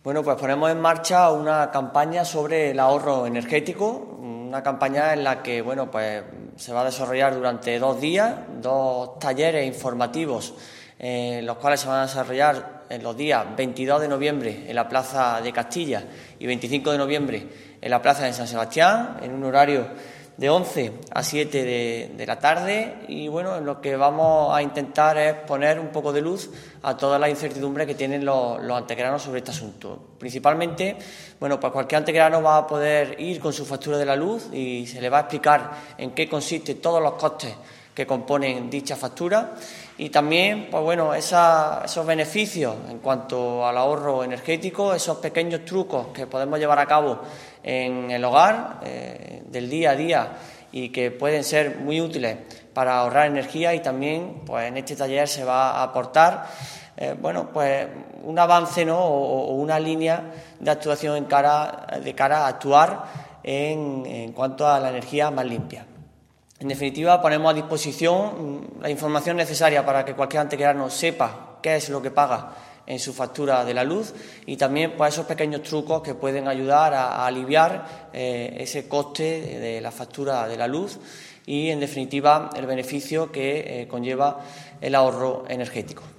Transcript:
Bueno, pues ponemos en marcha una campaña sobre el ahorro energético, una campaña en la que, pues se va a desarrollar durante 2 días, 2 talleres informativos, los cuales se van a desarrollar en los días 22 de noviembre en la Plaza de Castilla y 25 de noviembre en la Plaza de San Sebastián, en un horario de 11 a 7 de la tarde, y en lo que vamos a intentar es poner un poco de luz a toda la incertidumbre que tienen los antequeranos sobre este asunto. Principalmente, pues cualquier antequerano va a poder ir con su factura de la luz y se le va a explicar en qué consisten todos los costes que componen dicha factura, y también esos beneficios en cuanto al ahorro energético, esos pequeños trucos que podemos llevar a cabo en el hogar del día a día y que pueden ser muy útiles para ahorrar energía. Y también pues en este taller se va a aportar un avance, ¿no?, o una línea de actuación de cara a actuar en cuanto a la energía más limpia. En definitiva, ponemos a disposición la información necesaria para que cualquier antequerano sepa qué es lo que paga en su factura de la luz, y también pues esos pequeños trucos que pueden ayudar a aliviar ese coste de la factura de la luz y, en definitiva, el beneficio que conlleva el ahorro energético.